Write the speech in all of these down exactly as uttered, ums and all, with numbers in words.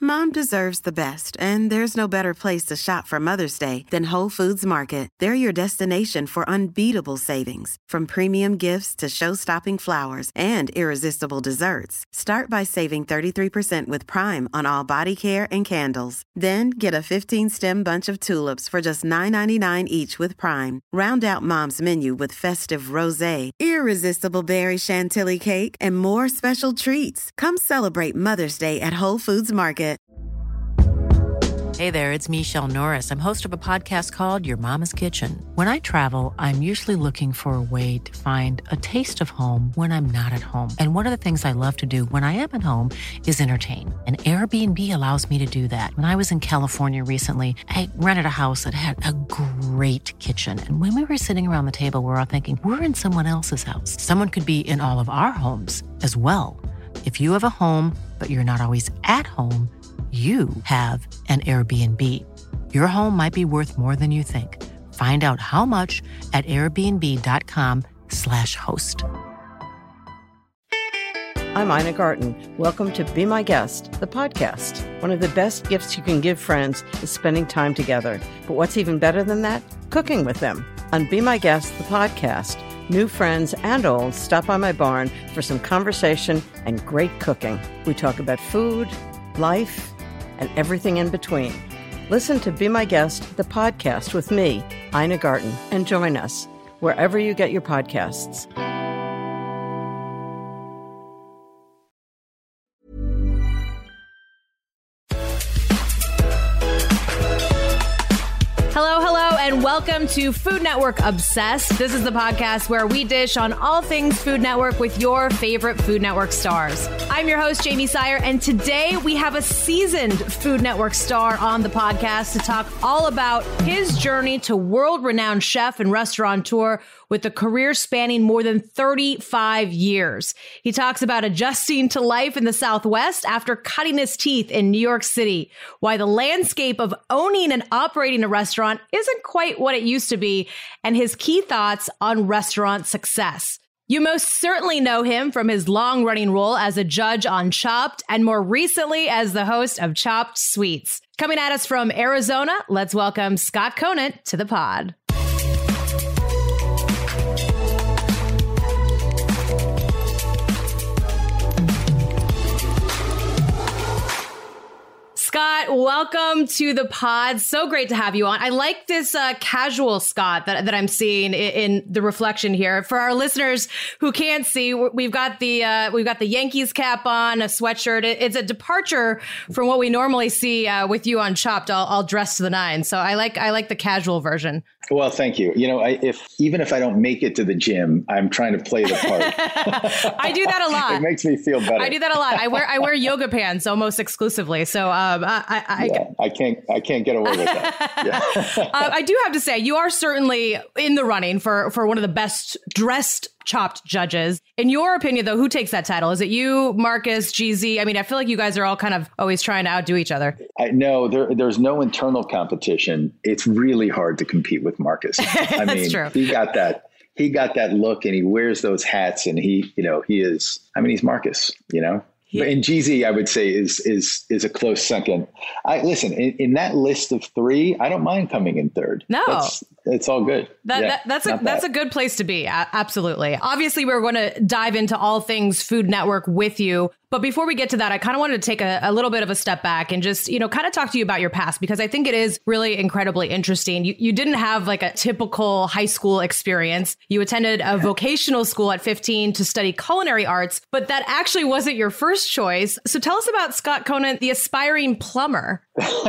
Mom deserves the best, and there's no better place to shop for Mother's Day than Whole Foods Market. They're your destination for unbeatable savings, from premium gifts to show-stopping flowers and irresistible desserts. Start by saving thirty-three percent with Prime on all body care and candles. Then get a fifteen-stem bunch of tulips for just nine ninety-nine each with Prime. Round out Mom's menu with festive rosé, irresistible berry chantilly cake, and more special treats. Come celebrate Mother's Day at Whole Foods Market. Hey there, it's Michelle Norris. I'm host of a podcast called Your Mama's Kitchen. When I travel, I'm usually looking for a way to find a taste of home when I'm not at home. And one of the things I love to do when I am at home is entertain. And Airbnb allows me to do that. When I was in California recently, I rented a house that had a great kitchen. And when we were sitting around the table, we were all thinking, we're in someone else's house. Someone could be in all of our homes as well. If you have a home, but you're not always at home, you have an Airbnb. Your home might be worth more than you think. Find out how much at airbnb.com slash host. I'm Ina Garten. Welcome to Be My Guest, the podcast. One of the best gifts you can give friends is spending time together. But what's even better than that? Cooking with them. On Be My Guest, the podcast, new friends and old stop by my barn for some conversation and great cooking. We talk about food, life, and everything in between. Listen to Be My Guest, the podcast with me, Ina Garten, and join us wherever you get your podcasts. Hello, hello, and welcome to Food Network Obsessed. This is the podcast where we dish on all things Food Network with your favorite Food Network stars. I'm your host, Jamie Sire, and today we have a seasoned Food Network star on the podcast to talk all about his journey to world-renowned chef and restaurateur with a career spanning more than thirty-five years. He talks about adjusting to life in the Southwest after cutting his teeth in New York City, why the landscape of owning and operating a restaurant isn't quite what it used to be, and his key thoughts on restaurant success. You most certainly know him from his long-running role as a judge on Chopped, and more recently as the host of Chopped Sweets. Coming at us from Arizona, let's welcome Scott Conant to the pod. Scott, welcome to the pod. So great to have you on. I like this uh, casual Scott that, that I'm seeing in, in the reflection here. For our listeners who can't see, we've got the uh, we've got the Yankees cap on, a sweatshirt. It, it's a departure from what we normally see uh, with you on Chopped, all, all dressed to the nines. So I like I like the casual version. Well, thank you. You know, I, if even if I don't make it to the gym, I'm trying to play the part. I do that a lot. It makes me feel better. I do that a lot. I wear I wear yoga pants almost exclusively. So um, I I, yeah, I can't I can't get away with that. Yeah. uh, I do have to say, you are certainly in the running for for one of the best dressed Chopped judges. In your opinion, though, who takes that title? Is it you, Marcus, G Z? I mean, I feel like you guys are all kind of always trying to outdo each other. I know there, there's no internal competition. It's really hard to compete with Marcus. I That's mean, true. he got that. He got that look, and he wears those hats, and he, you know, he is. I mean, he's Marcus. You know. But and G Z, I would say, is is is a close second. I listen in, in that list of three. I don't mind coming in third. No, that's, it's all good. That, yeah, that, that's a that's a good place to be. A- absolutely. Obviously, we're going to dive into all things Food Network with you. But before we get to that, I kind of wanted to take a, a little bit of a step back and just, you know, kind of talk to you about your past, because I think it is really incredibly interesting. You, you didn't have like a typical high school experience. You attended a vocational school at fifteen to study culinary arts, but that actually wasn't your first choice. So tell us about Scott Conant, the aspiring plumber.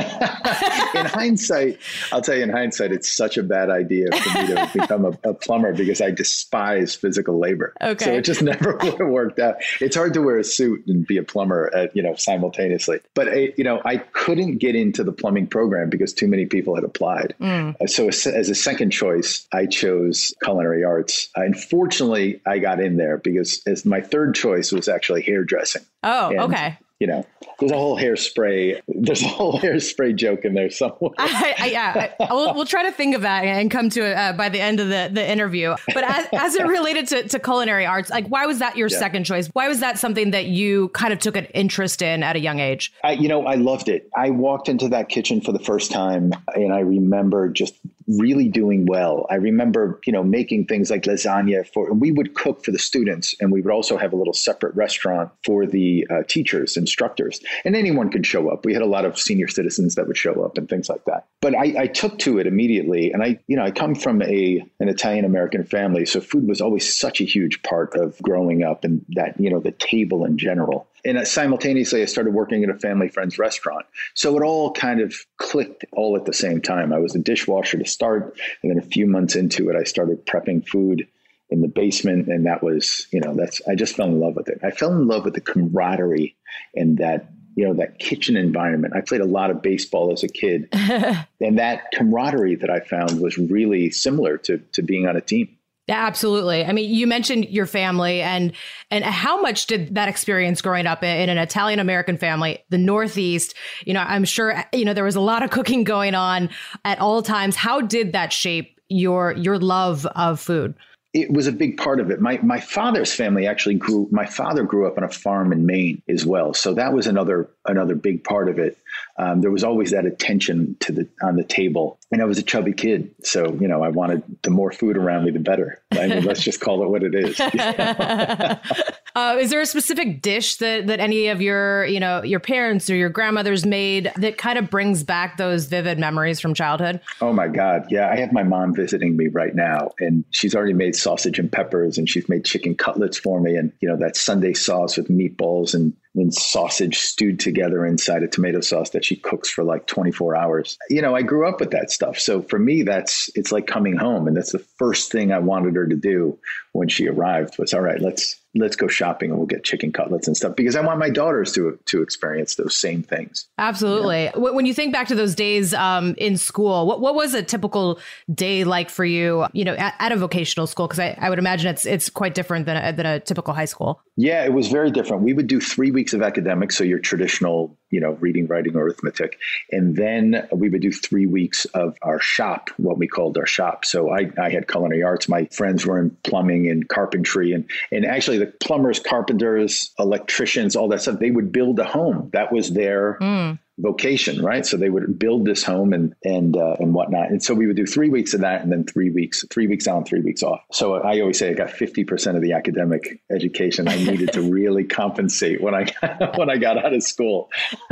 In hindsight, I'll tell you in hindsight, it's such a bad idea for me to become a, a plumber because I despise physical labor. Okay. So it just never would have worked out. It's hard to wear a suit and be a plumber, at, you know, simultaneously. But, I, you know, I couldn't get into the plumbing program because too many people had applied. Mm. Uh, so as, as a second choice, I chose culinary arts. Uh, unfortunately, I got in there because as my third choice was actually hairdressing. Oh, and, okay. you know, there's a whole hairspray, there's a whole hairspray joke in there somewhere. I, I, yeah, I, we'll, we'll try to think of that and come to it uh, by the end of the, the interview. But as, as it related to, to culinary arts, like, why was that your yeah. second choice? Why was that something that you kind of took an interest in at a young age? I, you know, I loved it. I walked into that kitchen for the first time, and I remember just really doing well. I remember, you know, making things like lasagna for, and we would cook for the students, and we would also have a little separate restaurant for the uh, teachers, instructors, and anyone could show up. We had a lot of senior citizens that would show up and things like that. But I, I took to it immediately. And I, you know, I come from a, an Italian-American family. So food was always such a huge part of growing up, and that, you know, the table in general. And simultaneously, I started working at a family friend's restaurant. So it all kind of clicked all at the same time. I was a dishwasher to start. And then a few months into it, I started prepping food in the basement. And that was, you know, that's, I just fell in love with it. I fell in love with the camaraderie and that, you know, that kitchen environment. I played a lot of baseball as a kid. And that camaraderie that I found was really similar to, to being on a team. Yeah, absolutely. I mean, you mentioned your family, and and how much did that experience growing up in an Italian-American family, the Northeast, you know, I'm sure, you know, there was a lot of cooking going on at all times. How did that shape your your love of food? It was a big part of it. My my father's family actually grew, my father grew up on a farm in Maine as well. So that was another another big part of it. Um, there was always that attention to the on the table. And I was a chubby kid. So, you know, I wanted the more food around me, the better. I mean, let's just call it what it is. uh, is there a specific dish that, that any of your, you know, your parents or your grandmothers made that kind of brings back those vivid memories from childhood? Oh, my God. Yeah. I have my mom visiting me right now, and she's already made sausage and peppers, and she's made chicken cutlets for me. And, you know, that Sunday sauce with meatballs and and sausage stewed together inside a tomato sauce that she cooks for like twenty-four hours. You know, I grew up with that stuff. So for me, that's, it's like coming home. And that's the first thing I wanted her to do when she arrived was, all right, let's, let's go shopping and we'll get chicken cutlets and stuff, because I want my daughters to, to experience those same things. Absolutely. Yeah. When you think back to those days um, in school, what, what was a typical day like for you, you know, at, at a vocational school? Because I, I would imagine it's, it's quite different than a, than a typical high school. Yeah, it was very different. We would do three weeks of academics. So your traditional, you know, reading, writing, arithmetic. And then we would do three weeks of our shop, what we called our shop. So I, I had culinary arts. My friends were in plumbing and carpentry, and, and actually the plumbers, carpenters, electricians, all that stuff, they would build a home. That was their mm. vocation, right? So they would build this home and and uh, and whatnot. And so we would do three weeks of that, and then three weeks, three weeks on, three weeks off. So I always say I got fifty percent of the academic education I needed to really compensate when I when I got out of school.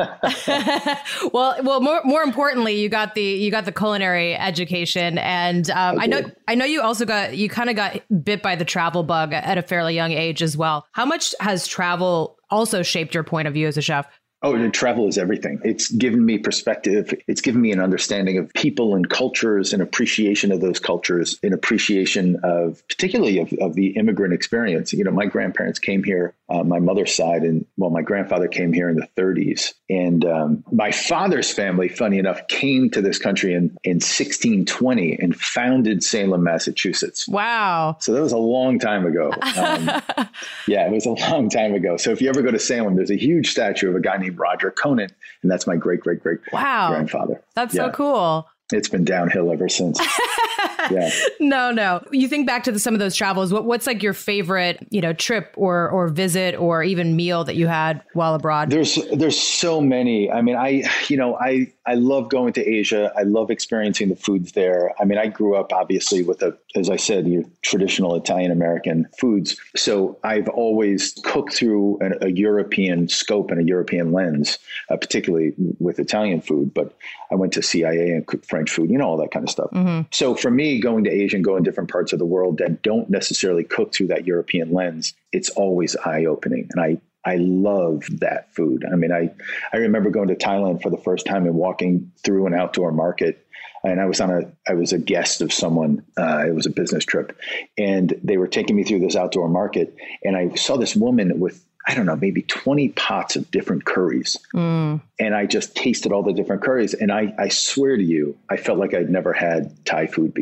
well, well, more more importantly, you got the you got the culinary education, and um, I, I know I know you also got you kind of got bit by the travel bug at a fairly young age as well. How much has travel also shaped your point of view as a chef? Oh, and travel is everything. It's given me perspective. It's given me an understanding of people and cultures, an appreciation of those cultures, an appreciation of particularly of, of the immigrant experience. You know, my grandparents came here, uh, my mother's side, and well, my grandfather came here in the thirties. And um, my father's family, funny enough, came to this country in, in sixteen twenty and founded Salem, Massachusetts. Wow. So that was a long time ago. Um, yeah, it was a long time ago. So if you ever go to Salem, there's a huge statue of a guy named Roger Conant, and that's my great, great, great wow. grandfather. That's yeah. so cool. It's been downhill ever since. Yeah. No, no. You think back to the, some of those travels. What, what's like your favorite, you know, trip or or visit or even meal that you had while abroad? There's there's so many. I mean, I you know I I love going to Asia. I love experiencing the foods there. I mean, I grew up obviously with a, as I said, your traditional Italian American foods. So I've always cooked through an, a European scope and a European lens, uh, particularly with Italian food. But I went to C I A and cooked French food, you know, all that kind of stuff. Mm-hmm. So for me, going to Asia and going different parts of the world that don't necessarily cook through that European lens, it's always eye-opening. And I I love that food. I mean, I, I remember going to Thailand for the first time and walking through an outdoor market. And I was on a, I was a guest of someone. Uh, it was a business trip, and they were taking me through this outdoor market. And I saw this woman with, I don't know, maybe twenty pots of different curries. Mm. And I just tasted all the different curries. And I, I swear to you, I felt like I'd never had Thai food before.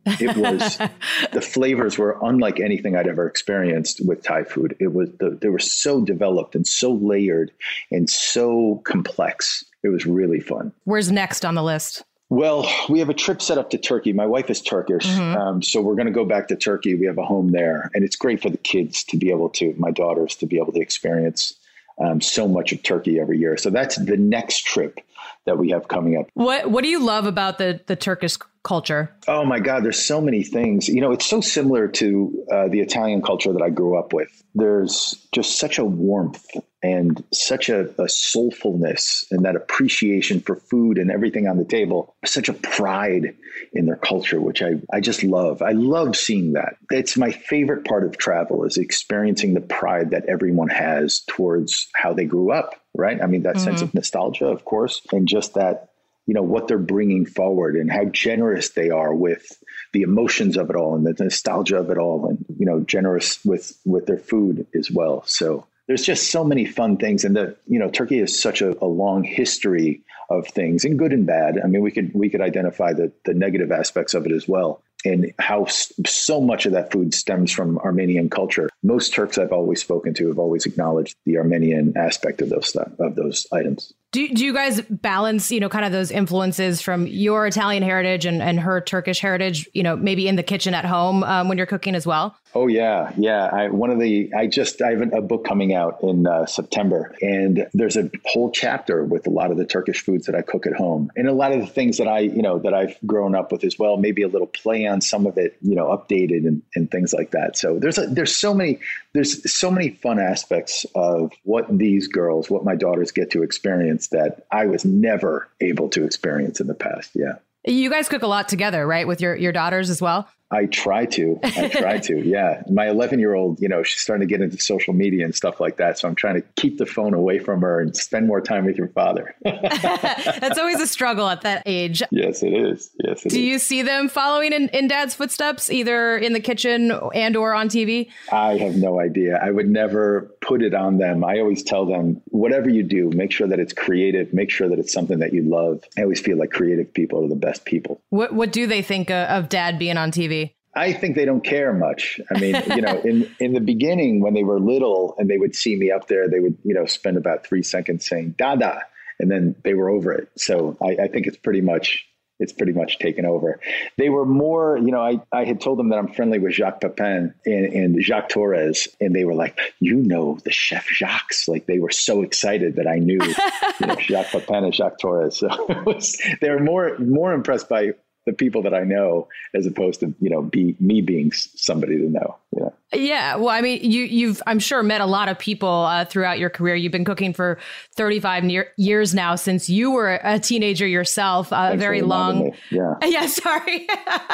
It was, the flavors were unlike anything I'd ever experienced with Thai food. It was, the, they were so developed and so layered and so complex. It was really fun. Where's next on the list? Well, we have a trip set up to Turkey. My wife is Turkish. Mm-hmm. Um, so we're going to go back to Turkey. We have a home there, and it's great for the kids to be able to, my daughters to be able to experience um, so much of Turkey every year. So that's the next trip that we have coming up. What What do you love about the the Turkish culture? Oh my God, there's so many things. You know, it's so similar to uh, the Italian culture that I grew up with. There's just such a warmth and such a, a soulfulness and that appreciation for food and everything on the table, such a pride in their culture, which I, I just love. I love seeing that. It's my favorite part of travel, is experiencing the pride that everyone has towards how they grew up, right? I mean, that mm-hmm. sense of nostalgia, of course, and just that, you know, what they're bringing forward and how generous they are with the emotions of it all and the nostalgia of it all, and, you know, generous with, with their food as well. So there's just so many fun things. And the, you know, Turkey has such a, a long history of things, and good and bad. I mean, we could, we could identify the, the negative aspects of it as well, and how so much of that food stems from Armenian culture. Most Turks I've always spoken to have always acknowledged the Armenian aspect of those stuff, of those items. Do, do you guys balance, you know, kind of those influences from your Italian heritage and, and her Turkish heritage, you know, maybe in the kitchen at home um, when you're cooking as well? Oh, yeah. Yeah. I, one of the, I just, I have a book coming out in uh, September, and there's a whole chapter with a lot of the Turkish foods that I cook at home, and a lot of the things that I, you know, that I've grown up with as well, maybe a little play on some of it, you know, updated and, and things like that. So there's, a, there's so many, there's so many fun aspects of what these girls, what my daughters get to experience that I was never able to experience in the past. Yeah. You guys cook a lot together, right? With your, your daughters as well? I try to. I try to. Yeah. My eleven year old, you know, she's starting to get into social media and stuff like that. So I'm trying to keep the phone away from her and spend more time with your father. That's always a struggle at that age. Yes, it is. Yes, it Do is. you see them following in, in dad's footsteps, either in the kitchen and or on T V? I have no idea. I would never put it on them. I always tell them, whatever you do, make sure that it's creative. Make sure that it's something that you love. I always feel like creative people are the best people. What What do they think uh, of dad being on T V? I think they don't care much. I mean, you know, in, in the beginning, when they were little and they would see me up there, they would, you know, spend about three seconds saying Dada, and then they were over it. So I, I think it's pretty much, it's pretty much taken over. They were more, you know, I, I had told them that I'm friendly with Jacques Pepin and, and Jacques Torres, and they were like, you know, the chef Jacques. Like, they were so excited that I knew, you know, Jacques Pepin and Jacques Torres. So it was, they were more, more impressed by the people that I know, as opposed to, you know, be me being somebody to know. Yeah. Yeah. Well, I mean, you, you've, I'm sure, met a lot of people uh, throughout your career. You've been cooking for thirty-five near, years now, since you were a teenager yourself. Uh, very long. Me. Yeah. Yeah. Sorry.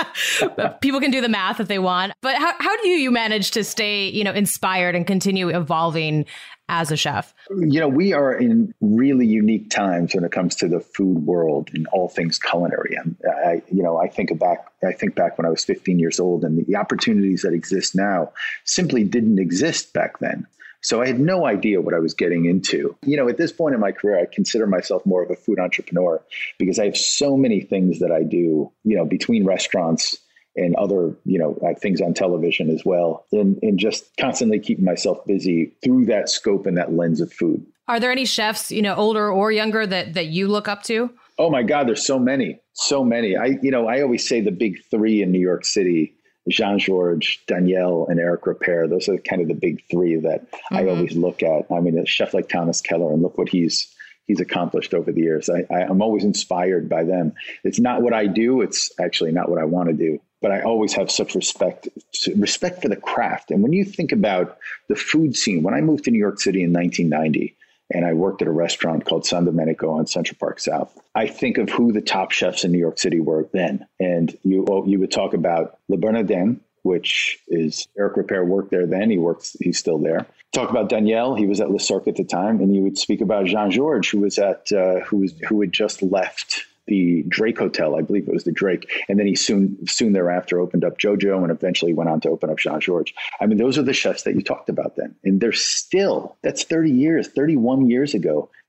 People can do the math if they want. But how, how do you manage to stay, you know, inspired and continue evolving as a chef? You know, we are in really unique times when it comes to the food world and all things culinary. And I, you know, I think back, I think back when I was fifteen years old, and the opportunities that exist now simply didn't exist back then. So I had no idea what I was getting into. You know, at this point in my career, I consider myself more of a food entrepreneur, because I have so many things that I do, you know, between restaurants and other, you know, uh, things on television as well, and, and just constantly keeping myself busy through that scope and that lens of food. Are there any chefs, you know, older or younger, that that you look up to? Oh my God, there's so many, so many. I, you know, I always say the big three in New York City: Jean-Georges, Daniel, and Eric Ripert. Those are kind of the big three that mm-hmm. I always look at. I mean, a chef like Thomas Keller, and look what he's he's accomplished over the years. I, I, I'm always inspired by them. It's not what I do. It's actually not what I want to do. But I always have such respect, respect for the craft. And when you think about the food scene, when I moved to New York City in nineteen ninety, and I worked at a restaurant called San Domenico on Central Park South, I think of who the top chefs in New York City were then. And you you would talk about Le Bernardin, which is Eric Ripert worked there then. He works, he's still there. Talk about Daniel, he was at Le Cirque at the time. And you would speak about Jean-Georges, who was at, uh, who was, who had just left the Drake Hotel. I believe it was the Drake. And then he soon, soon thereafter opened up JoJo, and eventually went on to open up Jean-Georges. I mean, those are the chefs that you talked about then. And they're still, that's thirty years, thirty-one years ago.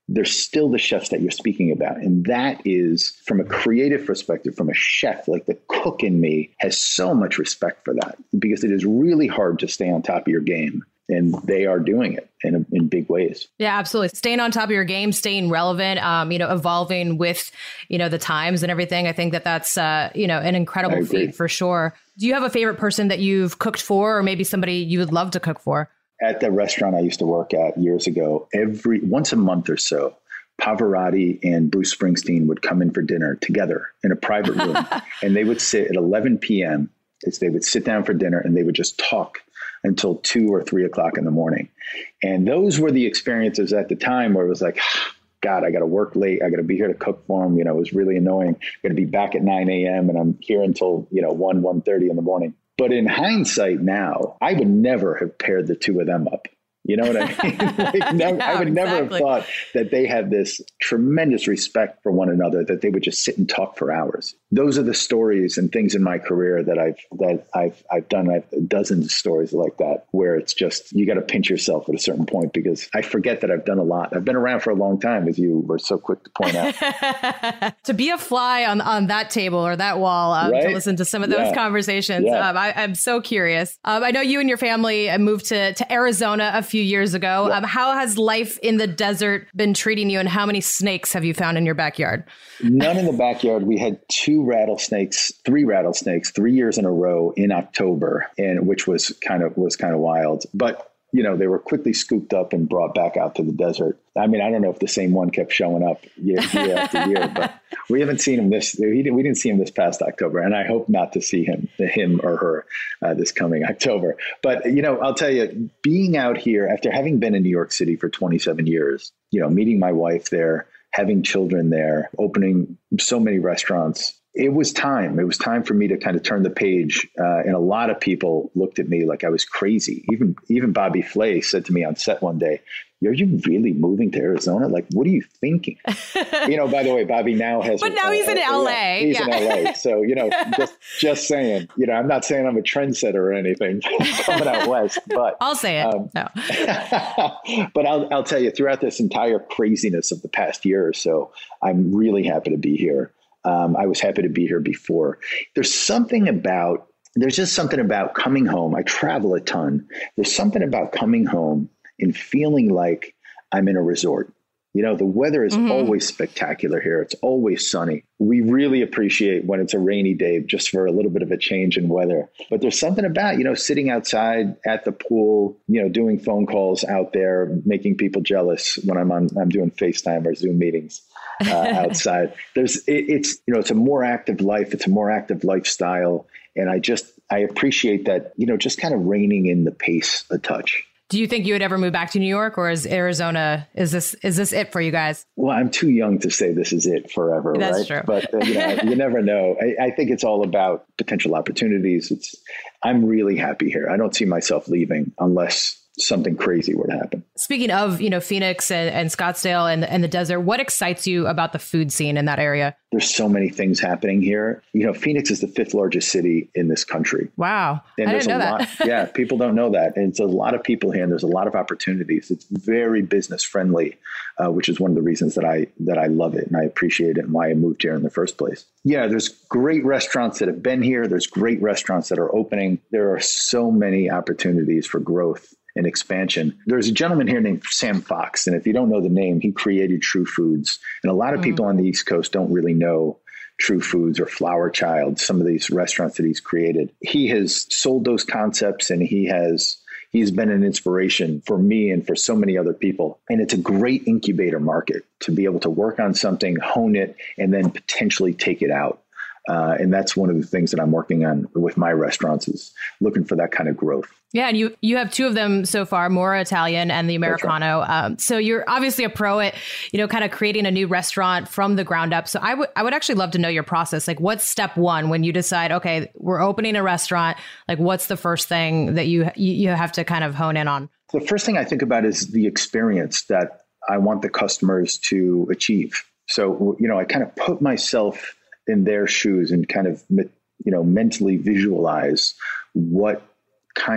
they're still the chefs that you're speaking about. And that is, from a creative perspective, from a chef, like the cook in me has so much respect for that, because it is really hard to stay on top of your game. And they are doing it in in big ways. Yeah, absolutely. Staying on top of your game, staying relevant, um, you know, evolving with, you know, the times and everything. I think that that's, uh, you know, an incredible feat for sure. Do you have a favorite person that you've cooked for, or maybe somebody you would love to cook for? At the restaurant I used to work at years ago, every once a month or so, Pavarotti and Bruce Springsteen would come in for dinner together in a private room. And they would sit at eleven p.m. They would sit down for dinner and they would just talk until two or three o'clock in the morning. And those were the experiences at the time where it was like, God, I got to work late. I got to be here to cook for them. You know, it was really annoying. I'm going to be back at nine a.m. and I'm here until, you know, one, one thirty in the morning. But in hindsight now, I would never have paired the two of them up. You know what I mean? Like never, yeah, I would exactly. never have thought that they had this tremendous respect for one another, that they would just sit and talk for hours. Those are the stories and things in my career that I've that I've I've done. I've dozens of stories like that, where it's just, you got to pinch yourself at a certain point, because I forget that I've done a lot. I've been around for a long time, as you were so quick to point out. To be a fly on on that table or that wall, um, right? To listen to some of those yeah. conversations, yeah. um, I, I'm so curious. Um, I know you and your family moved to to Arizona a few years ago. Yeah. Um, how has life in the desert been treating you, and how many snakes have you found in your backyard? None in the backyard. We had two rattlesnakes, three rattlesnakes, three years in a row in October, and which was kind of was kind of wild. But you know, they were quickly scooped up and brought back out to the desert. I mean, I don't know if the same one kept showing up year, year after year, but we haven't seen him this. We didn't, we didn't see him this past October, and I hope not to see him, him or her, uh, this coming October. But you know, I'll tell you, being out here after having been in New York City for twenty-seven years, you know, meeting my wife there, having children there, opening so many restaurants. It was time. It was time for me to kind of turn the page. Uh, and a lot of people looked at me like I was crazy. Even even Bobby Flay said to me on set one day, "Are you really moving to Arizona? Like, what are you thinking?" You know, by the way, Bobby now has. But now uh, he's in uh, L A. Yeah, he's yeah. in L A. So, you know, just just saying, you know, I'm not saying I'm a trendsetter or anything coming out west, but I'll say it. Um, no. But I'll I'll tell you, throughout this entire craziness of the past year or so, I'm really happy to be here. Um, I was happy to be here before. There's something about, there's just something about coming home. I travel a ton. There's something about coming home and feeling like I'm in a resort. You know, the weather is mm-hmm. always spectacular here. It's always sunny. We really appreciate when it's a rainy day, just for a little bit of a change in weather. But there's something about, you know, sitting outside at the pool, you know, doing phone calls out there, making people jealous when I'm on, I'm doing FaceTime or Zoom meetings uh, outside. There's, it, it's, you know, it's a more active life. It's a more active lifestyle. And I just, I appreciate that, you know, just kind of reining in the pace a touch. Do you think you would ever move back to New York, or is Arizona, is this is this it for you guys? Well, I'm too young to say this is it forever, That's right? True. But uh, you know, you never know. I, I think it's all about potential opportunities. It's I'm really happy here. I don't see myself leaving unless something crazy were to happen. Speaking of, you know, Phoenix and, and Scottsdale and, and the desert, what excites you about the food scene in that area? There's so many things happening here. You know, Phoenix is the fifth largest city in this country. Wow. And I there's didn't know a that. lot, yeah, people don't know that. And it's a lot of people here, and there's a lot of opportunities. It's very business friendly, uh, which is one of the reasons that I that I love it and I appreciate it and why I moved here in the first place. Yeah, there's great restaurants that have been here. There's great restaurants that are opening. There are so many opportunities for growth and expansion. There's a gentleman here named Sam Fox. And if you don't know the name, he created True Foods. And a lot of mm. people on the East Coast don't really know True Foods or Flower Child, some of these restaurants that he's created. He has sold those concepts, and he has he's been an inspiration for me and for so many other people. And it's a great incubator market to be able to work on something, hone it, and then potentially take it out. Uh, and that's one of the things that I'm working on with my restaurants, is looking for that kind of growth. Yeah. And you you have two of them so far, Mora Italian and the Americano. Right. Um, so you're obviously a pro at, you know, kind of creating a new restaurant from the ground up. So I would I would actually love to know your process. Like, what's step one when you decide, OK, we're opening a restaurant? Like, what's the first thing that you you have to kind of hone in on? The first thing I think about is the experience that I want the customers to achieve. So, you know, I kind of put myself in their shoes and kind of, you know, mentally visualize what kind of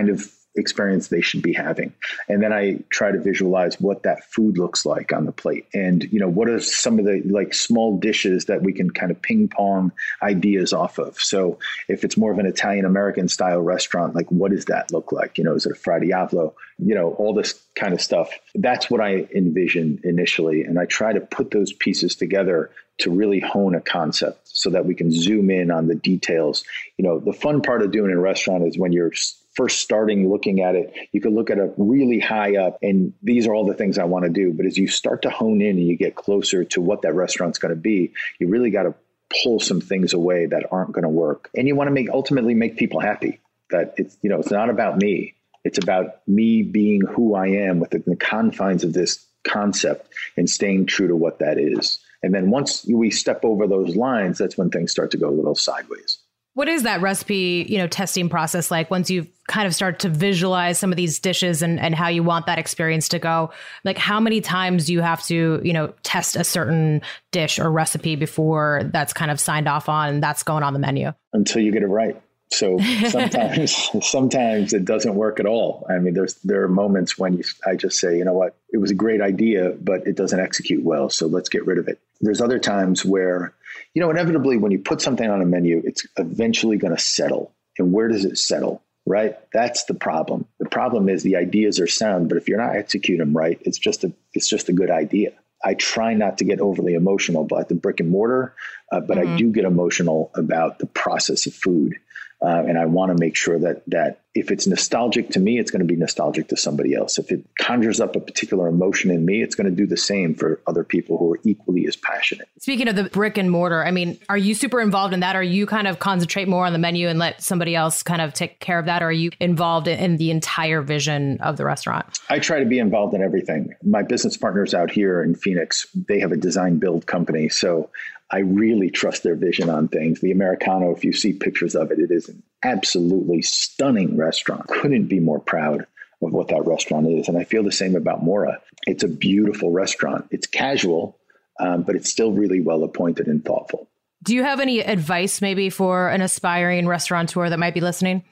experience they should be having. And then I try to visualize what that food looks like on the plate. And, you know, what are some of the like small dishes that we can kind of ping pong ideas off of? So if it's more of an Italian American style restaurant, like what does that look like? You know, is it a Fra Diavolo? You know, all this kind of stuff. That's what I envision initially. And I try to put those pieces together to really hone a concept so that we can zoom in on the details. You know, the fun part of doing a restaurant is when you're first starting looking at it, you can look at it really high up and these are all the things I want to do. But as you start to hone in and you get closer to what that restaurant's going to be, you really got to pull some things away that aren't going to work. And you want to make ultimately make people happy. That it's, you know, it's not about me. It's about me being who I am within the confines of this concept and staying true to what that is. And then once we step over those lines, that's when things start to go a little sideways. What is that recipe, you know, testing process like once you've kind of start to visualize some of these dishes and, and how you want that experience to go? Like how many times do you have to, you know, test a certain dish or recipe before that's kind of signed off on and that's going on the menu? Until you get it right. So sometimes, sometimes it doesn't work at all. I mean, there's, there are moments when you, I just say, you know what, it was a great idea, but it doesn't execute well. So let's get rid of it. There's other times where, you know, inevitably when you put something on a menu, it's eventually going to settle. And where does it settle? Right? That's the problem. The problem is the ideas are sound, but if you're not executing them right, it's just a, it's just a good idea. I try not to get overly emotional about the brick and mortar, uh, but mm-hmm. I do get emotional about the process of food. Uh, and I want to make sure that that if it's nostalgic to me, it's going to be nostalgic to somebody else. If it conjures up a particular emotion in me, it's going to do the same for other people who are equally as passionate. Speaking of the brick and mortar, I mean, are you super involved in that? Or you kind of concentrate more on the menu and let somebody else kind of take care of that? Or are you involved in the entire vision of the restaurant? I try to be involved in everything. My business partners out here in Phoenix, they have a design build company. So I really trust their vision on things. The Americano, if you see pictures of it, it is an absolutely stunning restaurant. Couldn't be more proud of what that restaurant is. And I feel the same about Mora. It's a beautiful restaurant. It's casual, um, but it's still really well appointed and thoughtful. Do you have any advice maybe for an aspiring restaurateur that might be listening?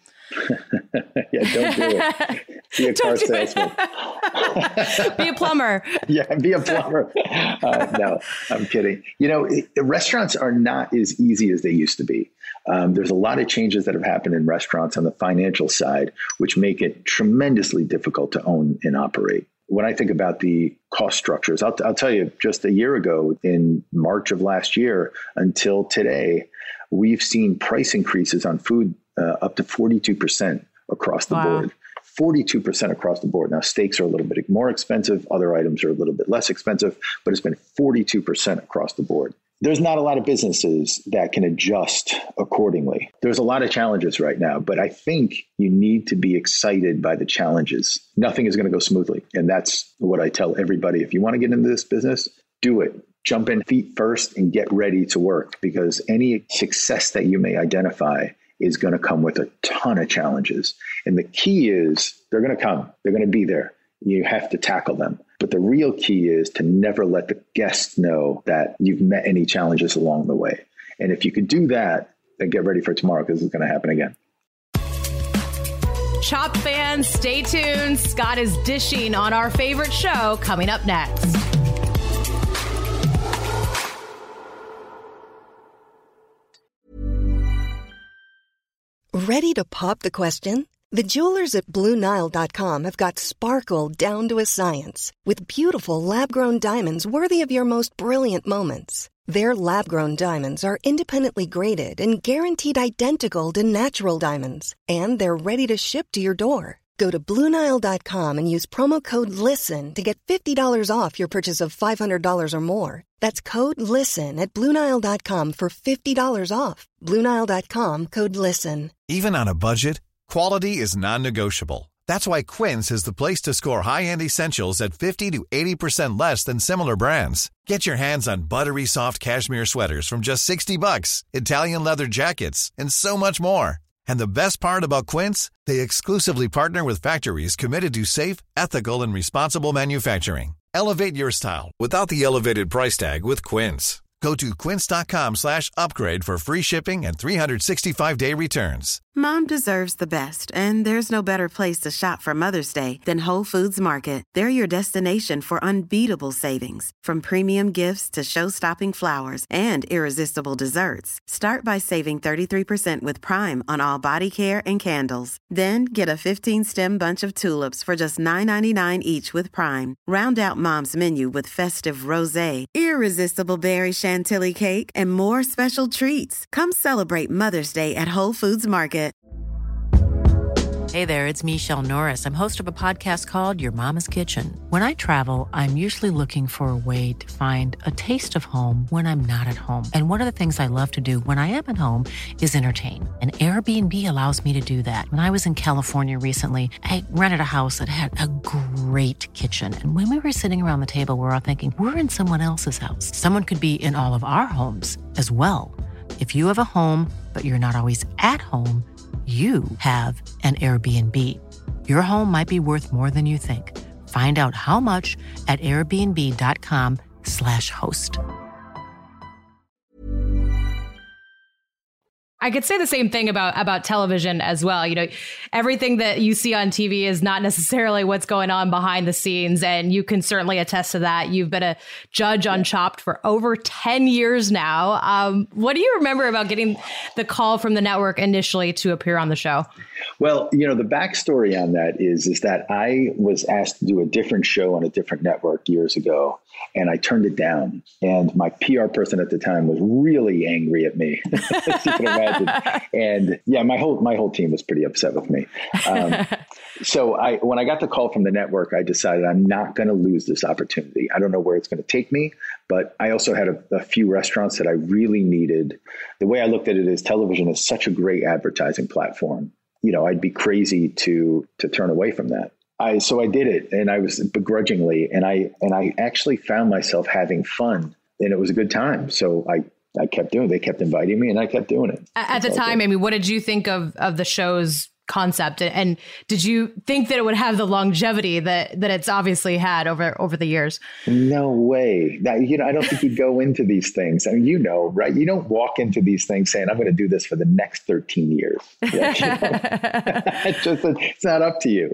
Yeah, don't do it. Be a car salesman. Be a plumber. Yeah, be a plumber. Uh, no, I'm kidding. You know, it, restaurants are not as easy as they used to be. Um, there's a lot of changes that have happened in restaurants on the financial side, which make it tremendously difficult to own and operate. When I think about the cost structures, I'll, I'll tell you, just a year ago in March of last year until today, we've seen price increases on food uh, up to forty-two percent across the wow. board. forty-two percent across the board. Now, steaks are a little bit more expensive. Other items are a little bit less expensive, but it's been forty-two percent across the board. There's not a lot of businesses that can adjust accordingly. There's a lot of challenges right now, but I think you need to be excited by the challenges. Nothing is going to go smoothly. And that's what I tell everybody. If you want to get into this business, do it. Jump in feet first and get ready to work, because any success that you may identify is going to come with a ton of challenges. And the key is they're going to come. They're going to be there. You have to tackle them. But the real key is to never let the guests know that you've met any challenges along the way. And if you could do that, then get ready for tomorrow, because it's going to happen again. Chopped fans, stay tuned. Scott is dishing on our favorite show coming up next. Ready to pop the question? The jewelers at Blue Nile dot com have got sparkle down to a science with beautiful lab-grown diamonds worthy of your most brilliant moments. Their lab-grown diamonds are independently graded and guaranteed identical to natural diamonds, and they're ready to ship to your door. Go to Blue Nile dot com and use promo code LISTEN to get fifty dollars off your purchase of five hundred dollars or more. That's code LISTEN at Blue Nile dot com for fifty dollars off. Blue Nile dot com, code LISTEN. Even on a budget, quality is non-negotiable. That's why Quince is the place to score high-end essentials at fifty to eighty percent less than similar brands. Get your hands on buttery soft cashmere sweaters from just sixty bucks, Italian leather jackets, and so much more. And the best part about Quince, they exclusively partner with factories committed to safe, ethical, and responsible manufacturing. Elevate your style without the elevated price tag with Quince. Go to quince.com slash upgrade for free shipping and three sixty-five day returns. Mom deserves the best, and there's no better place to shop for Mother's Day than Whole Foods Market. They're your destination for unbeatable savings, from premium gifts to show-stopping flowers and irresistible desserts. Start by saving thirty-three percent with Prime on all body care and candles. Then get a fifteen-stem bunch of tulips for just nine ninety-nine each with Prime. Round out Mom's menu with festive rosé, irresistible berry chantilly cake, and more special treats. Come celebrate Mother's Day at Whole Foods Market. Hey there, it's Michelle Norris. I'm host of a podcast called Your Mama's Kitchen. When I travel, I'm usually looking for a way to find a taste of home when I'm not at home. And one of the things I love to do when I am at home is entertain. And Airbnb allows me to do that. When I was in California recently, I rented a house that had a great kitchen. And when we were sitting around the table, we were all thinking, we're in someone else's house. Someone could be in all of our homes as well. If you have a home, but you're not always at home, you have an Airbnb. Your home might be worth more than you think. Find out how much at airbnb.com slash host. I could say the same thing about, about television as well. You know, everything that you see on T V is not necessarily what's going on behind the scenes. And you can certainly attest to that. You've been a judge on Chopped for over ten years now. Um, what do you remember about getting the call from the network initially to appear on the show? Well, you know, the backstory on that is, is that I was asked to do a different show on a different network years ago, and I turned it down. And my P R person at the time was really angry at me, as you can imagine. And yeah, my whole my whole team was pretty upset with me. Um, so I, when I got the call from the network, I decided I'm not going to lose this opportunity. I don't know where it's going to take me, but I also had a, a few restaurants that I really needed. The way I looked at it is television is such a great advertising platform. You know, I'd be crazy to to turn away from that. I so I did it, and I was begrudgingly, and I and I actually found myself having fun, and it was a good time. So I I kept doing it. They kept inviting me, and I kept doing it. At the time, I mean, what did you think of of the show's concept, and did you think that it would have the longevity that that it's obviously had over over the years? No way. Now, you know, I don't think you go into these things. I mean, you know, right? You don't walk into these things saying, I'm going to do this for the next thirteen years. Yeah, you know? It's just, it's not up to you.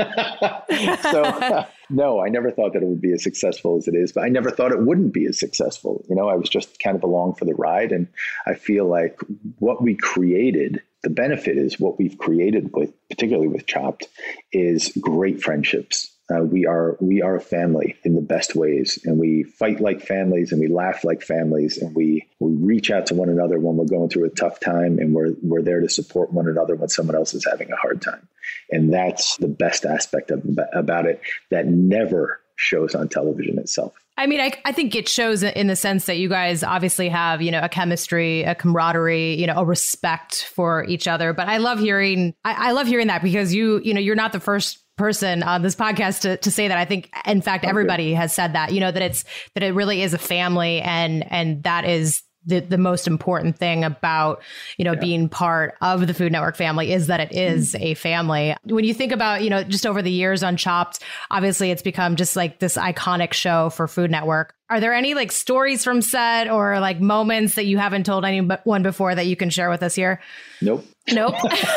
so uh, no, I never thought that it would be as successful as it is, but I never thought it wouldn't be as successful. You know, I was just kind of along for the ride. And I feel like what we created, the benefit is what we've created with, particularly with Chopped, is great friendships. Uh, we are we are a family in the best ways, and we fight like families, and we laugh like families, and we we reach out to one another when we're going through a tough time, and we're we're there to support one another when someone else is having a hard time. And that's the best aspect of about it that never shows on television itself. I mean, I, I think it shows in the sense that you guys obviously have, you know, a chemistry, a camaraderie, you know, a respect for each other. But I love hearing I, I love hearing that because you, you know, you're not the first person on this podcast to, to say that. I think, in fact, everybody has said that, you know, that it's that it really is a family, and and that is the, the most important thing about, you know, yeah. being part of the Food Network family is that it is mm. a family. When you think about, you know, just over the years on Chopped, obviously it's become just like this iconic show for Food Network. Are there any like stories from set or like moments that you haven't told anyone before that you can share with us here? Nope. Nope.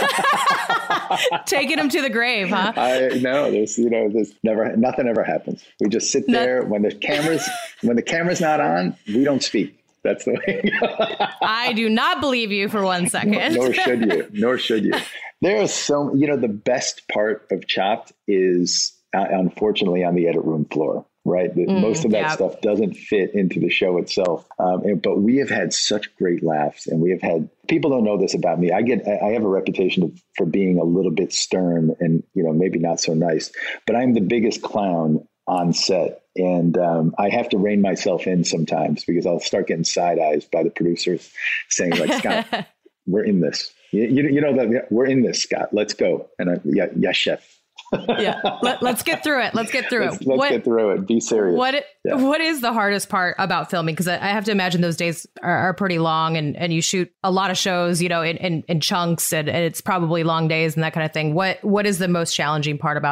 Taking them to the grave, huh? I no, there's, you know, there's never, nothing ever happens. We just sit there no. when the cameras, when the camera's not on, we don't speak. That's the way. I do not believe you for one second. Nor should you. Nor should you. There is so, you know, the best part of Chopped is uh, unfortunately on the edit room floor, right? Mm, Most of that yeah. stuff doesn't fit into the show itself. Um, and, but we have had such great laughs, and we have had, people don't know this about me. I get, I have a reputation of, for being a little bit stern and, you know, maybe not so nice, but I'm the biggest clown on set. And um, I have to rein myself in sometimes because I'll start getting side eyes by the producers saying like, Scott, we're in this. You, you, you know, that we're in this, Scott, let's go. And I, yeah, yeah, chef. yeah. Let, let's get through it. Let's get through let's, it. Let's what, get through it. Be serious. What, yeah. what is the hardest part about filming? Because I, I have to imagine those days are, are pretty long, and, and you shoot a lot of shows, you know, in, in, in chunks, and, and it's probably long days and that kind of thing. What, what is the most challenging part about it?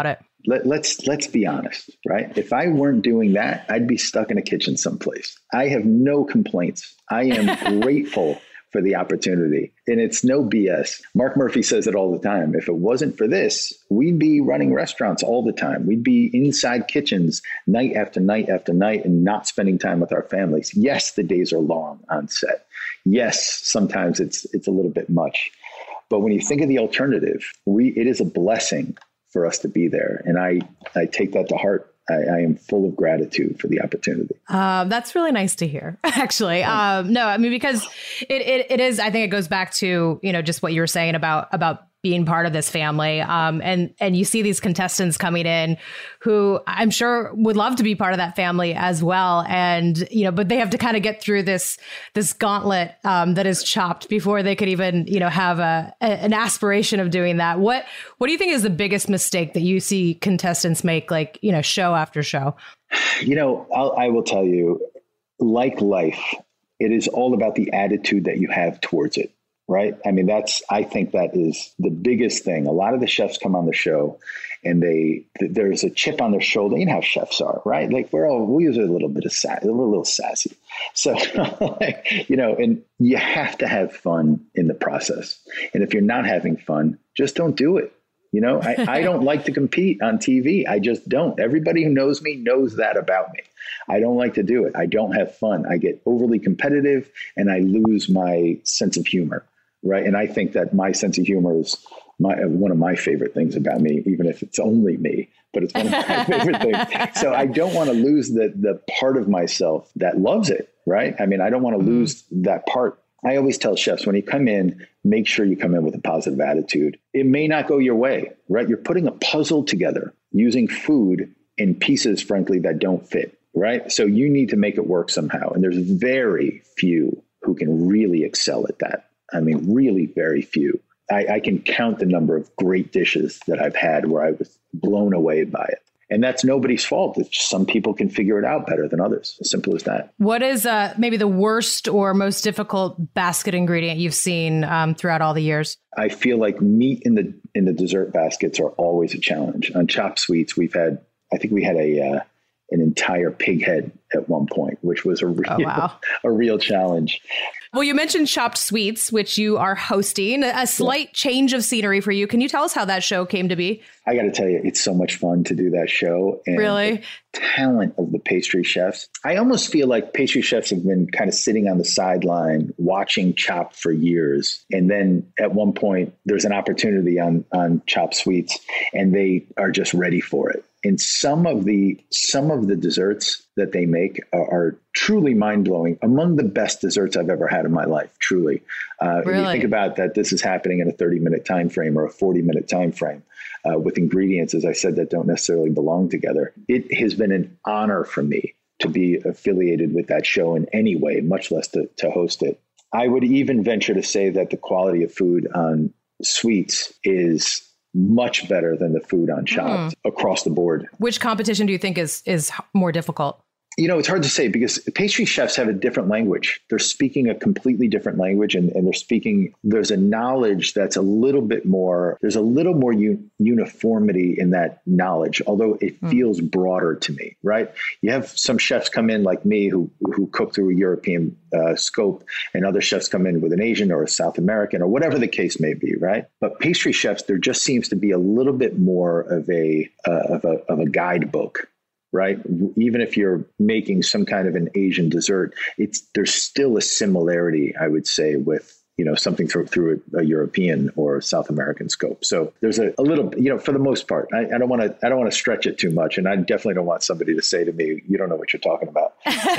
let, let's let's be honest, right? If I weren't doing that, I'd be stuck in a kitchen someplace. I have no complaints. I am grateful for the opportunity. And it's no B S. Mark Murphy says it all the time. If it wasn't for this, we'd be running restaurants all the time. We'd be inside kitchens night after night after night and not spending time with our families. Yes, the days are long on set. Yes, sometimes it's it's a little bit much. But when you think of the alternative, we it is a blessing for us to be there. And I, I take that to heart. I, I am full of gratitude for the opportunity. Um, that's really nice to hear, actually. Um, no, I mean, because it, it it is, I think it goes back to, you know, just what you were saying about about being part of this family. Um, and and you see these contestants coming in who I'm sure would love to be part of that family as well. And, you know, but they have to kind of get through this this gauntlet um, that is Chopped before they could even, you know, have a, a an aspiration of doing that. What what do you think is the biggest mistake that you see contestants make, like, you know, show after show? You know, I'll, I will tell you, like life, it is all about the attitude that you have towards it. Right. I mean, that's I think that is the biggest thing. A lot of the chefs come on the show and they th- there's a chip on their shoulder. You know how chefs are, right? Like we're all we use a little bit of sass. We're a little sassy. So, like, you know, and you have to have fun in the process. And if you're not having fun, just don't do it. You know, I, I don't like to compete on T V. I just don't. Everybody who knows me knows that about me. I don't like to do it. I don't have fun. I get overly competitive and I lose my sense of humor. Right. And I think that my sense of humor is my one of my favorite things about me, even if it's only me, but it's one of my favorite things. So I don't want to lose the the part of myself that loves it. Right. I mean, I don't want to mm-hmm. lose that part. I always tell chefs when you come in, make sure you come in with a positive attitude. It may not go your way. Right. You're putting a puzzle together using food in pieces, frankly, that don't fit. Right. So you need to make it work somehow. And there's very few who can really excel at that. I mean, really very few. I, I can count the number of great dishes that I've had where I was blown away by it. And that's nobody's fault. It's just some people can figure it out better than others. As simple as that. What is uh, maybe the worst or most difficult basket ingredient you've seen um, throughout all the years? I feel like meat in the in the dessert baskets are always a challenge. On Chopped Sweets, we've had, I think we had a uh, an entire pig head at one point, which was a real, oh, wow. a real challenge. Well, you mentioned Chopped Sweets, which you are hosting, a slight yeah. change of scenery for you. Can you tell us how that show came to be? I got to tell you, it's so much fun to do that show. And really? The talent of the pastry chefs. I almost feel like pastry chefs have been kind of sitting on the sideline watching Chopped for years. And then at one point, there's an opportunity on, on Chopped Sweets, and they are just ready for it. And some of the some of the desserts that they make are, are truly mind-blowing, among the best desserts I've ever had in my life, truly. Uh, really? When you think about that, this is happening in a thirty-minute time frame or a forty-minute time frame uh, with ingredients, as I said, that don't necessarily belong together. It has been an honor for me to be affiliated with that show in any way, much less to, to host it. I would even venture to say that the quality of food on Sweets is much better than the food on Chopped mm. across the board. Which competition do you think is is more difficult? You know, it's hard to say because pastry chefs have a different language. They're speaking a completely different language, and, and they're speaking, there's a knowledge that's a little bit more, there's a little more un, uniformity in that knowledge, although it mm. feels broader to me, right? You have some chefs come in like me who who cook through a European uh, scope, and other chefs come in with an Asian or a South American or whatever the case may be, right? But pastry chefs, there just seems to be a little bit more of a uh, of a of a guidebook. Right. Even if you're making some kind of an Asian dessert, it's there's still a similarity, I would say, with, you know, something through, through a, a European or South American scope. So there's a, a little, you know, for the most part, I, I don't want to I don't want to stretch it too much. And I definitely don't want somebody to say to me, you don't know what you're talking about.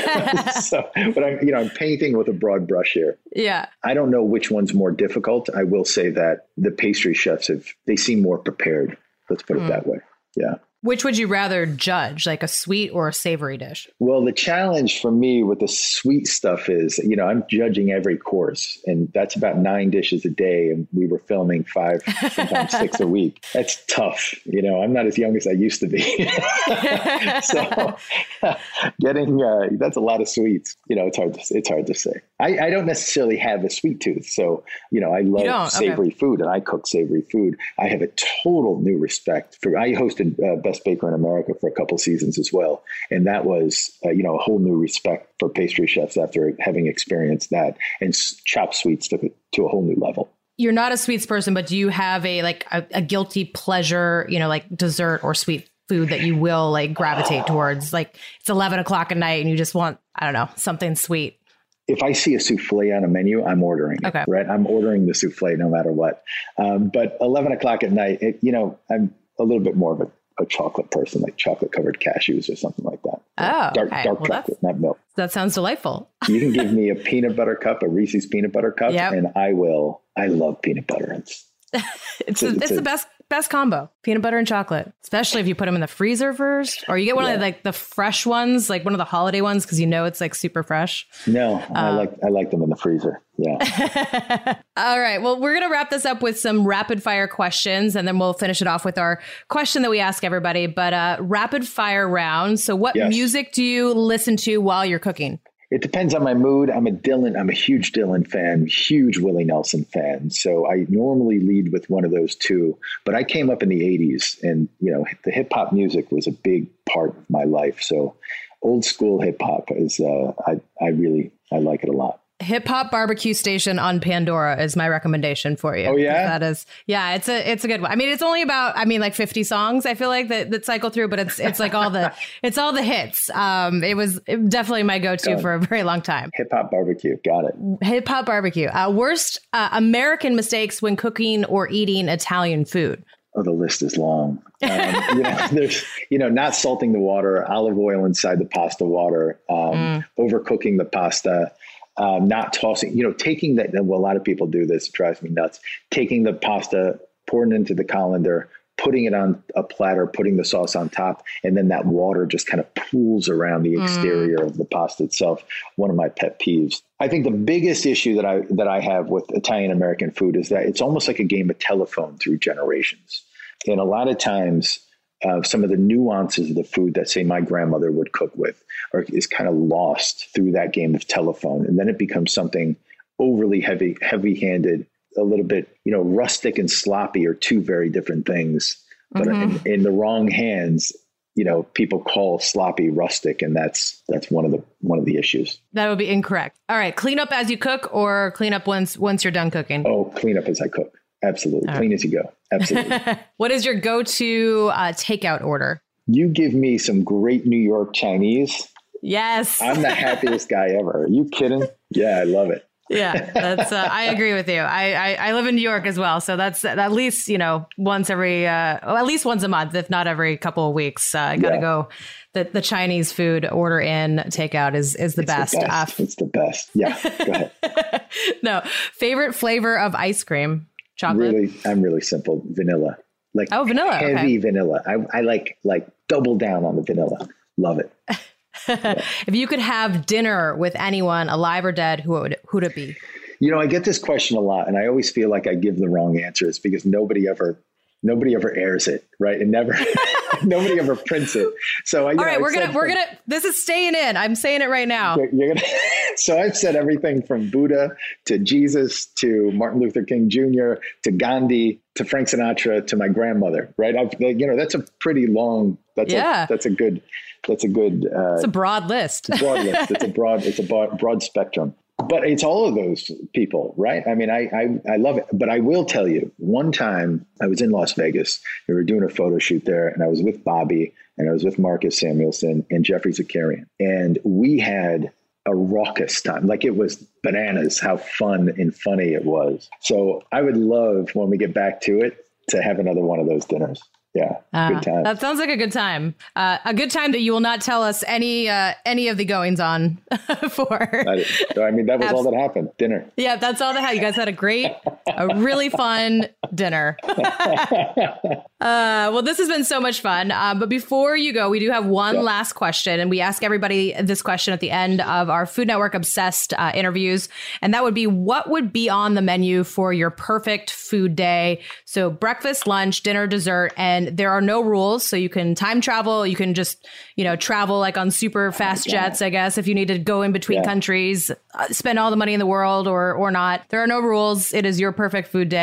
So, but I'm, you know, I'm painting with a broad brush here. Yeah. I don't know which one's more difficult. I will say that the pastry chefs have, they seem more prepared. Let's put mm. it that way. Yeah. Which would you rather judge, like a sweet or a savory dish? Well, the challenge for me with the sweet stuff is, you know, I'm judging every course, and that's about nine dishes a day. And we were filming five, sometimes six a week. That's tough. You know, I'm not as young as I used to be. So getting, uh, that's a lot of sweets. You know, it's hard to, it's hard to say. I, I don't necessarily have a sweet tooth. So, you know, I love savory okay. food and I cook savory food. I have a total new respect for, I hosted uh, Best best baker in America for a couple seasons as well. And that was, uh, you know, a whole new respect for pastry chefs after having experienced that. And chopped sweets took it to a whole new level. You're not a sweets person, but do you have a like a, a guilty pleasure, you know, like dessert or sweet food that you will like gravitate towards? Like it's eleven o'clock at night and you just want, I don't know, something sweet. If I see a souffle on a menu, I'm ordering it, okay. right? I'm ordering the souffle no matter what. Um, but eleven o'clock at night, it, you know, I'm a little bit more of a, a chocolate person, like chocolate covered cashews or something like that. Oh, dark, okay. dark well, chocolate, not milk. That sounds delightful. You can give me a peanut butter cup, a Reese's peanut butter cup, yep. and I will. I love peanut butter. It's it's, a, it's, it's a, the best best combo, peanut butter and chocolate, especially if you put them in the freezer first, or you get one yeah. of the, like the fresh ones, like one of the holiday ones, because you know it's like super fresh. No, um, I like I like them in the freezer. Yeah. All right. Well, we're going to wrap this up with some rapid fire questions, and then we'll finish it off with our question that we ask everybody. But uh, rapid fire round. So what yes. music do you listen to while you're cooking? It depends on my mood. I'm a Dylan. I'm a huge Dylan fan, huge Willie Nelson fan. So I normally lead with one of those two. But I came up in the eighties, and you know the hip hop music was a big part of my life. So old school hip hop is uh, I I really I like it a lot. Hip Hop Barbecue Station on Pandora is my recommendation for you. Oh yeah, that is yeah. It's a it's a good one. I mean, it's only about I mean like fifty songs. I feel like that, that cycle through, but it's it's like all the it's all the hits. Um, it was definitely my go-to for a very long time. Hip Hop Barbecue, got it. Hip Hop Barbecue. Uh, worst uh, American mistakes when cooking or eating Italian food. Oh, the list is long. Um, you know, there's, you know, not salting the water, olive oil inside the pasta water, um, mm. overcooking the pasta. Um, not tossing, you know, taking that, well, a lot of people do this, it drives me nuts, taking the pasta, pouring it into the colander, putting it on a platter, putting the sauce on top, and then that water just kind of pools around the exterior mm. of the pasta itself. One of my pet peeves. I think the biggest issue that I, that I have with Italian American food is that it's almost like a game of telephone through generations. And a lot of times, Uh, some of the nuances of the food that, say, my grandmother would cook with or is kind of lost through that game of telephone. And then it becomes something overly heavy, heavy handed, a little bit, you know, rustic and sloppy are two very different things. But mm-hmm. in, in the wrong hands, you know, people call sloppy rustic. And that's that's one of the one of the issues. That would be incorrect. All right. Clean up as you cook or clean up once once you're done cooking? Oh, clean up as I cook. Absolutely. All Clean right. as you go. Absolutely. What is your go-to uh, takeout order? You give me some great New York Chinese. Yes. I'm the happiest guy ever. Are you kidding? Yeah, I love it. Yeah, that's. Uh, I agree with you. I, I I live in New York as well, so that's at least you know once every uh, well, at least once a month, if not every couple of weeks. Uh, I gotta yeah. go. The the Chinese food order in takeout is is the it's best. The best. Uh, it's the best. Yeah. Go ahead. No, favorite flavor of ice cream. Chocolate? Really, I'm really simple. Vanilla. Like oh, vanilla. Heavy okay. vanilla. I, I like like double down on the vanilla. Love it. Yeah. If you could have dinner with anyone, alive or dead, who would who'd it be? You know, I get this question a lot, and I always feel like I give the wrong answers because nobody ever nobody ever airs it, right? And never nobody ever prints it. So I, all know, right, I've we're gonna from, we're gonna this is staying in. I'm saying it right now. You're, you're gonna, so I've said everything from Buddha to Jesus to Martin Luther King Junior to Gandhi to Frank Sinatra to my grandmother, right? I've, you know, that's a pretty long. That's yeah. a, that's a good. That's a good. Uh, it's a broad list. It's a broad list. It's a broad. It's a broad, broad spectrum. But it's all of those people, right? I mean, I, I I love it. But I will tell you, one time I was in Las Vegas. We were doing a photo shoot there, and I was with Bobby, and I was with Marcus Samuelson and Jeffrey Zakarian, and we had a raucous time. Like it was bananas how fun and funny it was. So I would love when we get back to it to have another one of those dinners. Yeah, uh, good time. That sounds like a good time. Uh, a good time that you will not tell us any uh, any of the goings on for. I, I mean, that was Abs- all that happened. Dinner. Yeah, that's all that happened. You guys had a great, a really fun dinner. uh, well, this has been so much fun. Um, but before you go, we do have one yeah. last question, and we ask everybody this question at the end of our Food Network Obsessed uh, interviews, and that would be, what would be on the menu for your perfect food day? So breakfast, lunch, dinner, dessert, and there are no rules. So you can time travel. You can just, you know, travel like on super fast jets, I guess, if you need to go in between yeah. countries, uh, spend all the money in the world or or not. There are no rules. It is your perfect food day.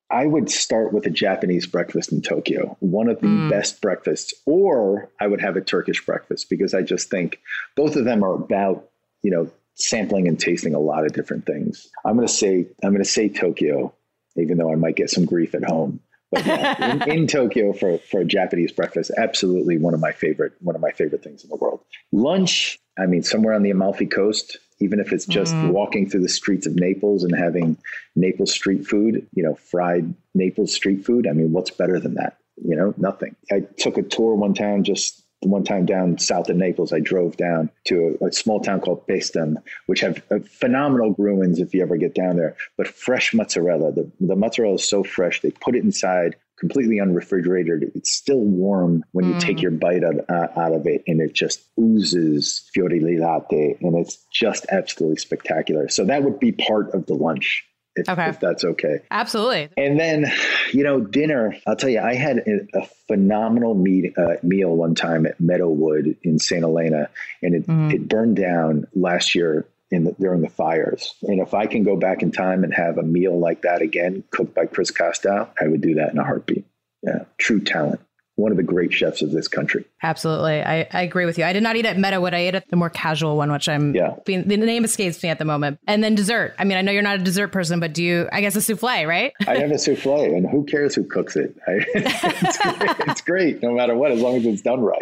I would start with a Japanese breakfast in Tokyo, one of the Mm. best breakfasts, or I would have a Turkish breakfast, because I just think both of them are about, you know, sampling and tasting a lot of different things. I'm going to say, I'm going to say Tokyo, even though I might get some grief at home. But yeah, in, in Tokyo for, for a Japanese breakfast, absolutely one of my favorite, one of my favorite things in the world. Lunch, I mean, somewhere on the Amalfi Coast, even if it's just mm. walking through the streets of Naples and having Naples street food, you know, fried Naples street food. I mean, what's better than that? You know, nothing. I took a tour one time, just one time down south of Naples. I drove down to a, a small town called Paestum, which have uh, phenomenal ruins if you ever get down there, but fresh mozzarella. The, the mozzarella is so fresh. They put it inside, completely unrefrigerated. It's still warm when you mm. take your bite out, uh, out of it, and it just oozes fiori di latte, and it's just absolutely spectacular. So that would be part of the lunch. If, okay. if that's okay. Absolutely. And then, you know, dinner, I'll tell you, I had a, a phenomenal meet, uh, meal one time at Meadowood in Saint Helena, and it, mm. it burned down last year in the, during the fires. And if I can go back in time and have a meal like that again, cooked by Chris Costow, I would do that in a heartbeat. Yeah. True talent. One of the great chefs of this country. Absolutely. I, I agree with you. I did not eat at Meadowood. I ate at the more casual one, which I'm yeah. being, the name escapes me at the moment. And then dessert. I mean, I know you're not a dessert person, but do you, I guess a souffle, right? I have a souffle, and who cares who cooks it? I, it's, great, it's great no matter what, as long as it's done right.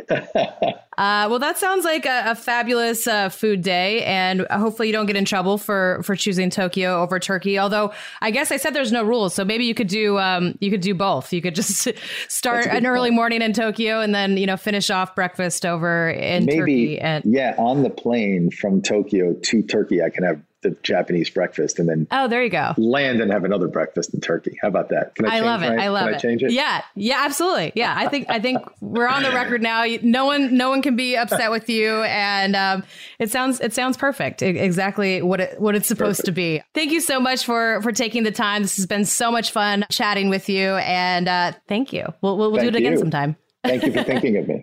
Uh, well, that sounds like a, a fabulous uh, food day, and hopefully you don't get in trouble for for choosing Tokyo over Turkey. Although I guess I said there's no rules, so maybe you could do um, you could do both. You could just start an early point. morning in Tokyo and then you know finish off breakfast over in maybe, Turkey. And yeah, on the plane from Tokyo to Turkey, I can have the Japanese breakfast and then oh, there you go. land and have another breakfast in Turkey. How about that? Can I, I change love it. my, I love can it. I change it? Yeah. Yeah, absolutely. Yeah. I think, I think we're on the record now. No one, no one can be upset with you. And um, it sounds, it sounds perfect. I- exactly what it, what it's supposed perfect. to be. Thank you so much for, for taking the time. This has been so much fun chatting with you. And uh, thank you. We'll, we'll, we'll do it again you. sometime. Thank you for thinking of me.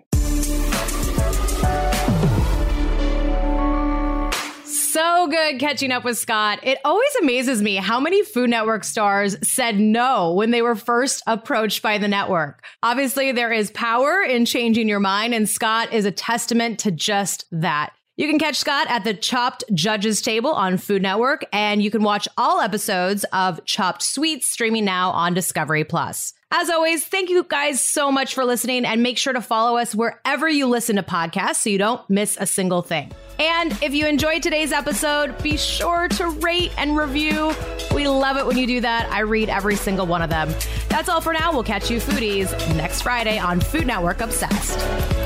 So good catching up with Scott. It always amazes me how many Food Network stars said no when they were first approached by the network. Obviously, there is power in changing your mind, and Scott is a testament to just that. You can catch Scott at the Chopped Judges Table on Food Network, and you can watch all episodes of Chopped Sweets streaming now on Discovery Plus. As always, thank you guys so much for listening, and make sure to follow us wherever you listen to podcasts so you don't miss a single thing. And if you enjoyed today's episode, be sure to rate and review. We love it when you do that. I read every single one of them. That's all for now. We'll catch you foodies next Friday on Food Network Obsessed.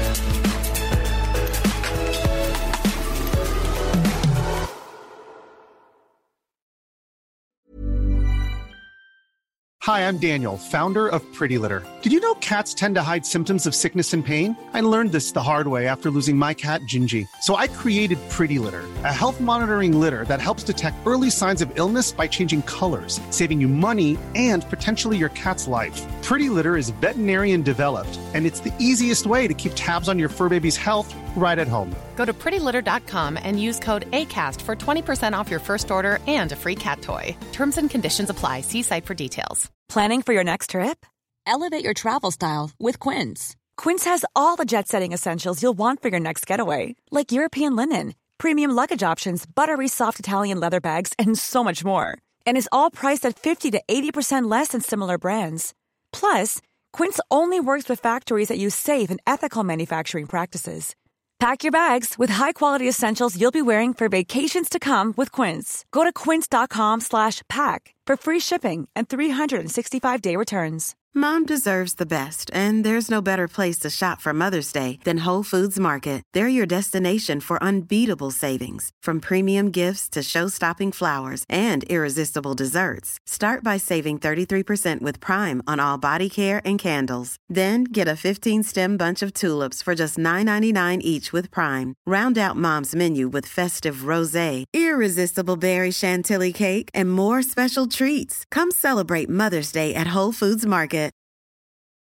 Hi, I'm Daniel, founder of Pretty Litter. Did you know cats tend to hide symptoms of sickness and pain? I learned this the hard way after losing my cat, Gingy. So I created Pretty Litter, a health monitoring litter that helps detect early signs of illness by changing colors, saving you money and potentially your cat's life. Pretty Litter is veterinarian developed, and it's the easiest way to keep tabs on your fur baby's health right at home. Go to pretty litter dot com and use code ACAST for twenty percent off your first order and a free cat toy. Terms and conditions apply. See site for details. Planning for your next trip? Elevate your travel style with Quince. Quince has all the jet-setting essentials you'll want for your next getaway, like European linen, premium luggage options, buttery soft Italian leather bags, and so much more. And is all priced at fifty to eighty percent less than similar brands. Plus, Quince only works with factories that use safe and ethical manufacturing practices. Pack your bags with high-quality essentials you'll be wearing for vacations to come with Quince. Go to quince.com slash pack for free shipping and three sixty-five day returns. Mom deserves the best, and there's no better place to shop for Mother's Day than Whole Foods Market. They're your destination for unbeatable savings, from premium gifts to show-stopping flowers and irresistible desserts. Start by saving thirty-three percent with Prime on all body care and candles. Then get a fifteen-stem bunch of tulips for just nine ninety-nine each with Prime. Round out Mom's menu with festive rosé, irresistible berry chantilly cake, and more special treats. Come celebrate Mother's Day at Whole Foods Market.